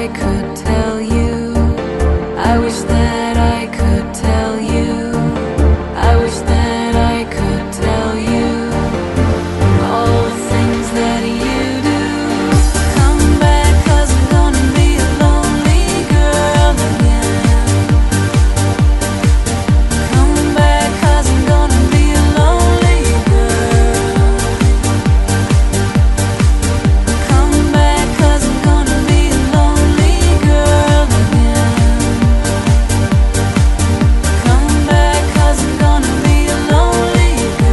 I could tell you. I wish that I could tell you. I wish that I could tell you all the things that you do. Come back, 'cause I'm gonna be a lonely girl again. Come back, 'cause I'm gonna be a lonely girl. Come back, 'cause I'm gonna be a lonely girl again. Come back, 'cause I'm gonna be a lonely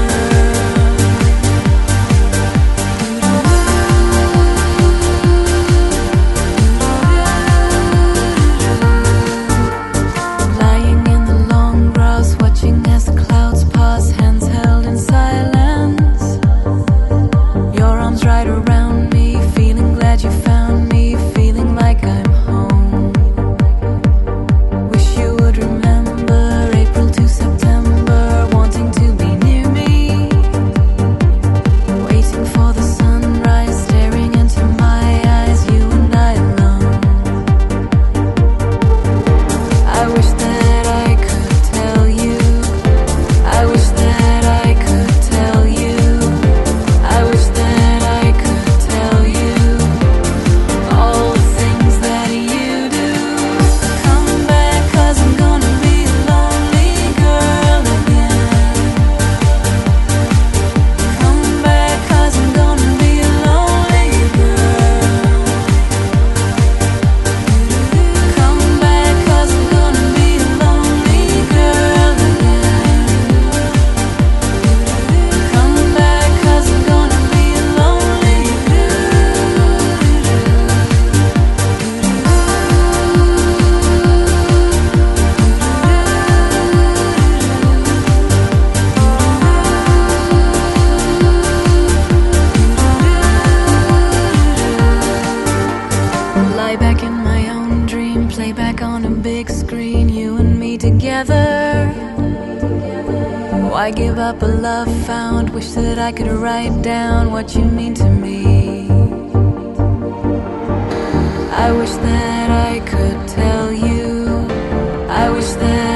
girl. Lying in the long grass, watching as the clouds pass, hands held in silence. Your arms right around me, feeling glad you found me, feeling like I'm home. Wish you would remember April to September, wanting to be near me, waiting for the sunrise, staring into my eyes, you and I alone. I wish that I could tell you. I wish that I could tell you. I wish that I could tell you all the things that you do. Come back, 'cause I'm gonna be a lonely girl again. Come back, 'cause I'm gonna be a lonely girl. Come back, 'cause I'm gonna be a lonely girl again. Come back, 'cause I'm gonna be a lonely Lie back in my own dream, play back on a big screen, you and me together. Why give up a love found? Wish that I could write down what you mean to me. I wish that I could tell you. I wish that